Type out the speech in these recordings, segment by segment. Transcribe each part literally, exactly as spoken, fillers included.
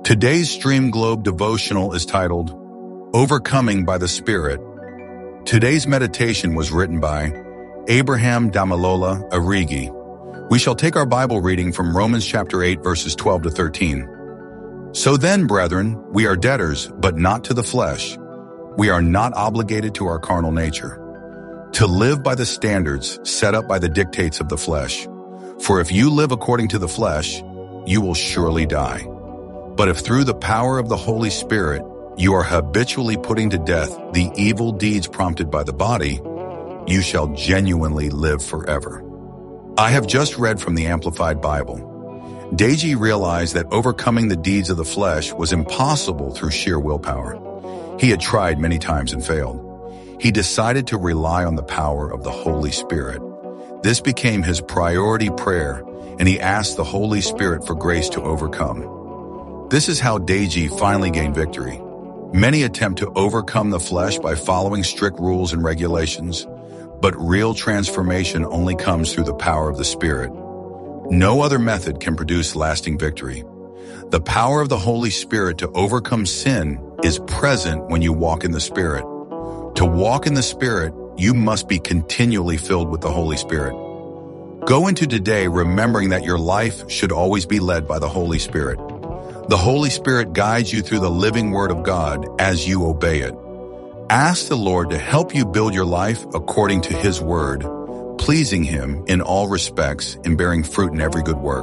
Today's Stream Globe devotional is titled, Overcoming by the Spirit. Today's meditation was written by Abraham Damalola Arigi. We shall take our Bible reading from Romans chapter eight, verses twelve to thirteen. So then, brethren, we are debtors, but not to the flesh. We are not obligated to our carnal nature, to live by the standards set up by the dictates of the flesh. For if you live according to the flesh, you will surely die. But if through the power of the Holy Spirit you are habitually putting to death the evil deeds prompted by the body, you shall genuinely live forever. I have just read from the Amplified Bible. Deji realized that overcoming the deeds of the flesh was impossible through sheer willpower. He had tried many times and failed. He decided to rely on the power of the Holy Spirit. This became his priority prayer, and he asked the Holy Spirit for grace to overcome. This is how Deji finally gained victory. Many attempt to overcome the flesh by following strict rules and regulations, but real transformation only comes through the power of the Spirit. No other method can produce lasting victory. The power of the Holy Spirit to overcome sin is present when you walk in the Spirit. To walk in the Spirit, you must be continually filled with the Holy Spirit. Go into today remembering that your life should always be led by the Holy Spirit. The Holy Spirit guides you through the living Word of God as you obey it. Ask the Lord to help you build your life according to His Word, pleasing Him in all respects and bearing fruit in every good work.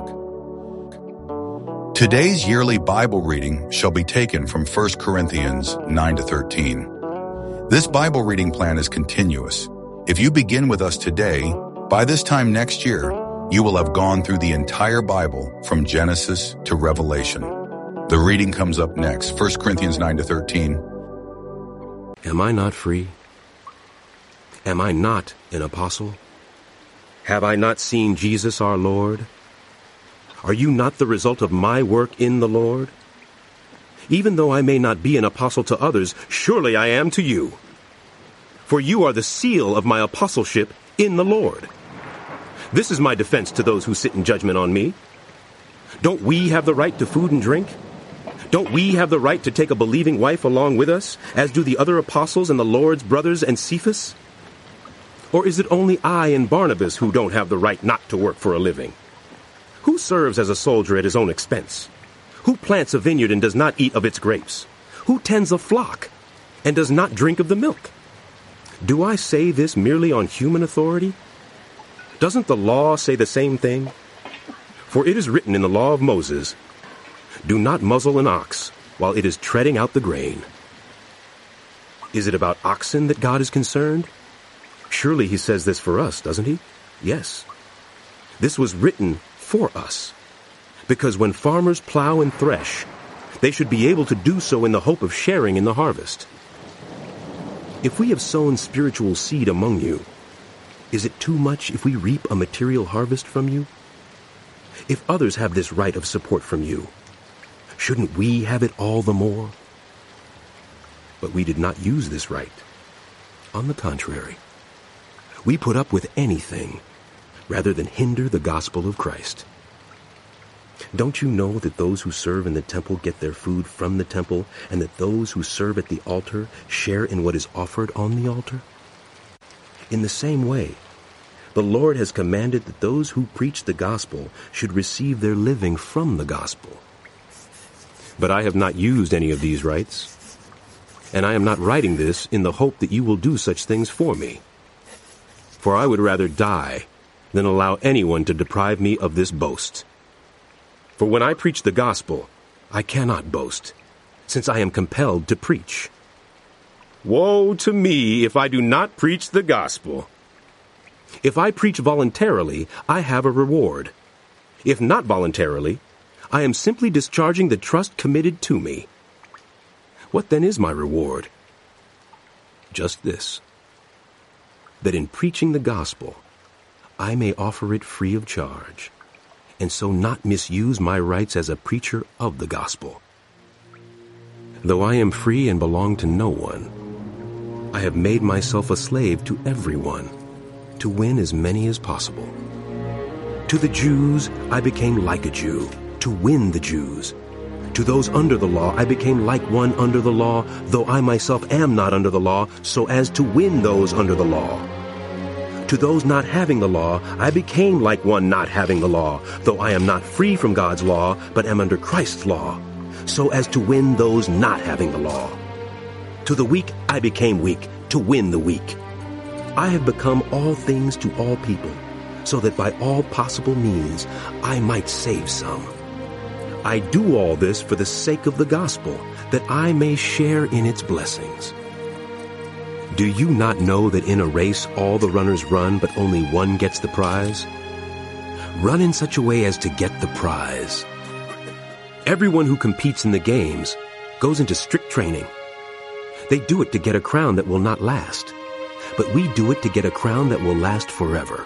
Today's yearly Bible reading shall be taken from First Corinthians nine to thirteen. This Bible reading plan is continuous. If you begin with us today, by this time next year, you will have gone through the entire Bible from Genesis to Revelation. The reading comes up next, First Corinthians nine to thirteen. Am I not free? Am I not an apostle? Have I not seen Jesus our Lord? Are you not the result of my work in the Lord? Even though I may not be an apostle to others, surely I am to you. For you are the seal of my apostleship in the Lord. This is my defense to those who sit in judgment on me. Don't we have the right to food and drink? Don't we have the right to take a believing wife along with us, as do the other apostles and the Lord's brothers and Cephas? Or is it only I and Barnabas who don't have the right not to work for a living? Who serves as a soldier at his own expense? Who plants a vineyard and does not eat of its grapes? Who tends a flock and does not drink of the milk? Do I say this merely on human authority? Doesn't the law say the same thing? For it is written in the law of Moses, do not muzzle an ox while it is treading out the grain. Is it about oxen that God is concerned? Surely he says this for us, doesn't he? Yes. This was written for us, because when farmers plow and thresh, they should be able to do so in the hope of sharing in the harvest. If we have sown spiritual seed among you, is it too much if we reap a material harvest from you? If others have this right of support from you, shouldn't we have it all the more? But we did not use this right. On the contrary, we put up with anything rather than hinder the gospel of Christ. Don't you know that those who serve in the temple get their food from the temple, and that those who serve at the altar share in what is offered on the altar? In the same way, the Lord has commanded that those who preach the gospel should receive their living from the gospel. But I have not used any of these rights, and I am not writing this in the hope that you will do such things for me. For I would rather die than allow anyone to deprive me of this boast. For when I preach the gospel, I cannot boast, since I am compelled to preach. Woe to me if I do not preach the gospel! If I preach voluntarily, I have a reward. If not voluntarily, I am simply discharging the trust committed to me. What then is my reward? Just this, that in preaching the gospel, I may offer it free of charge, and so not misuse my rights as a preacher of the gospel. Though I am free and belong to no one, I have made myself a slave to everyone, to win as many as possible. To the Jews, I became like a Jew, to win the Jews. To those under the law I became like one under the law, though I myself am not under the law, so as to win those under the law. To those not having the law I became like one not having the law, though I am not free from God's law, but am under Christ's law, so as to win those not having the law. To the weak I became weak, to win the weak. I have become all things to all people, so that by all possible means I might save some. I do all this for the sake of the gospel, that I may share in its blessings. Do you not know that in a race all the runners run, but only one gets the prize? Run in such a way as to get the prize. Everyone who competes in the games goes into strict training. They do it to get a crown that will not last, but we do it to get a crown that will last forever.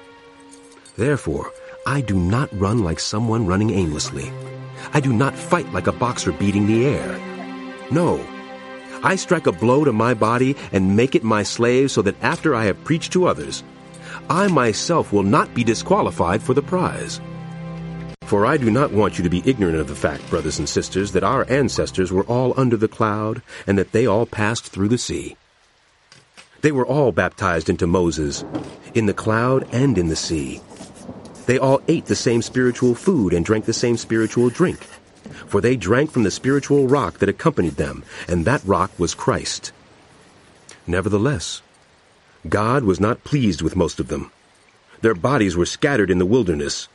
Therefore, I do not run like someone running aimlessly. I do not fight like a boxer beating the air. No, I strike a blow to my body and make it my slave, so that after I have preached to others, I myself will not be disqualified for the prize. For I do not want you to be ignorant of the fact, brothers and sisters, that our ancestors were all under the cloud, and that they all passed through the sea. They were all baptized into Moses, in the cloud and in the sea. They all ate the same spiritual food and drank the same spiritual drink, for they drank from the spiritual rock that accompanied them, and that rock was Christ. Nevertheless, God was not pleased with most of them. Their bodies were scattered in the wilderness.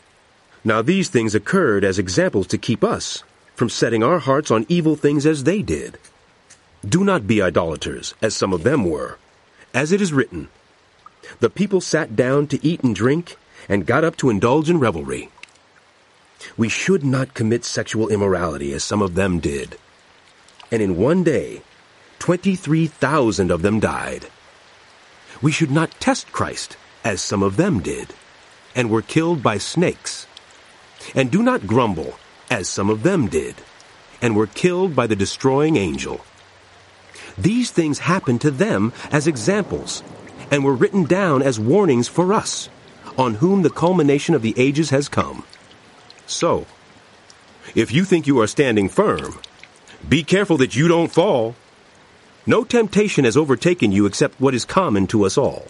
Now these things occurred as examples to keep us from setting our hearts on evil things as they did. Do not be idolaters, as some of them were. As it is written, the people sat down to eat and drink, and got up to indulge in revelry. We should not commit sexual immorality, as some of them did. And in one day, twenty-three thousand of them died. We should not test Christ, as some of them did, and were killed by snakes. And do not grumble, as some of them did, and were killed by the destroying angel. These things happened to them as examples, and were written down as warnings for us, on whom the culmination of the ages has come. So, if you think you are standing firm, be careful that you don't fall. No temptation has overtaken you except what is common to us all.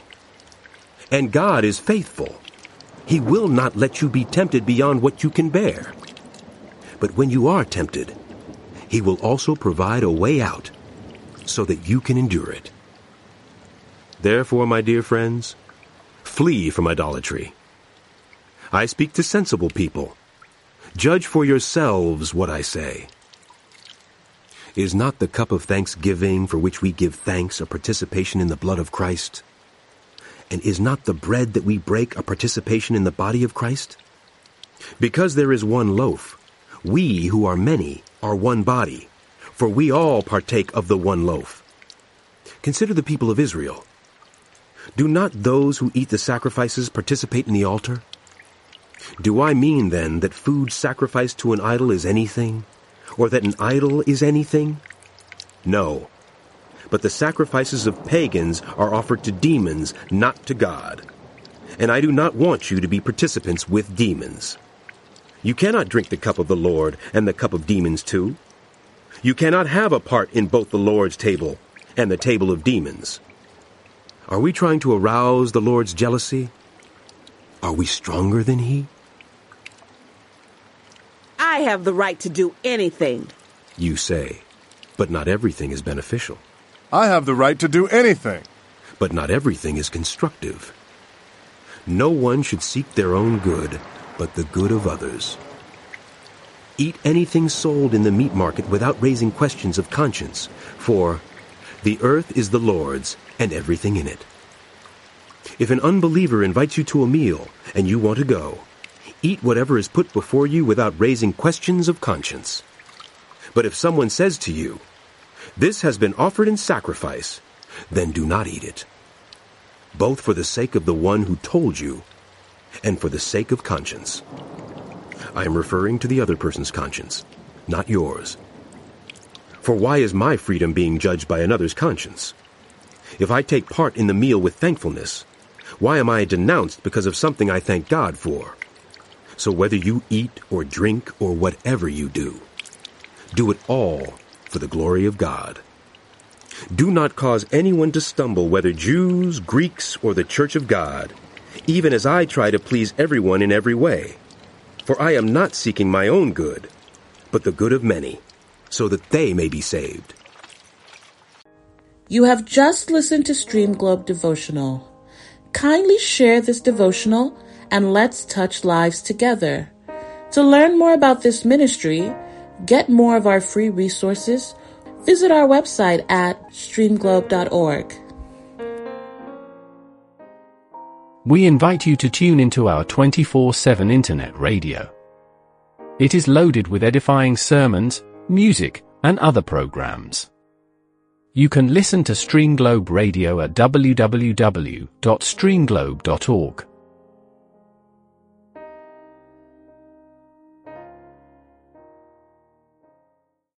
And God is faithful. He will not let you be tempted beyond what you can bear. But when you are tempted, He will also provide a way out, so that you can endure it. Therefore, my dear friends, flee from idolatry. I speak to sensible people. Judge for yourselves what I say. Is not the cup of thanksgiving for which we give thanks a participation in the blood of Christ? And is not the bread that we break a participation in the body of Christ? Because there is one loaf, we who are many are one body, for we all partake of the one loaf. Consider the people of Israel. Do not those who eat the sacrifices participate in the altar? Do I mean, then, that food sacrificed to an idol is anything, or that an idol is anything? No, but the sacrifices of pagans are offered to demons, not to God. And I do not want you to be participants with demons. You cannot drink the cup of the Lord and the cup of demons too. You cannot have a part in both the Lord's table and the table of demons. Are we trying to arouse the Lord's jealousy? Are we stronger than He? I have the right to do anything, You say, but not everything is beneficial. I have the right to do anything. But not everything is constructive. No one should seek their own good, but the good of others. Eat anything sold in the meat market without raising questions of conscience, for the earth is the Lord's and everything in it. If an unbeliever invites you to a meal and you want to go, eat whatever is put before you without raising questions of conscience. But if someone says to you, "This has been offered in sacrifice," then do not eat it, both for the sake of the one who told you and for the sake of conscience. I am referring to the other person's conscience, not yours. For why is my freedom being judged by another's conscience? If I take part in the meal with thankfulness, why am I denounced because of something I thank God for? So whether you eat or drink or whatever you do, Do it all for the glory of God. Do not cause anyone to stumble, whether Jews, Greeks, or the church of God, even as I try to please everyone in every way. For I am not seeking my own good, but the good of many, so that they may be saved. You have just listened to Stream Globe Devotional. Kindly share this devotional and let's touch lives together. To learn more about this ministry, get more of our free resources, visit our website at stream globe dot org. We invite you to tune into our twenty-four seven internet radio. It is loaded with edifying sermons, music, and other programs. You can listen to Stream Globe Radio at w w w dot stream globe dot org.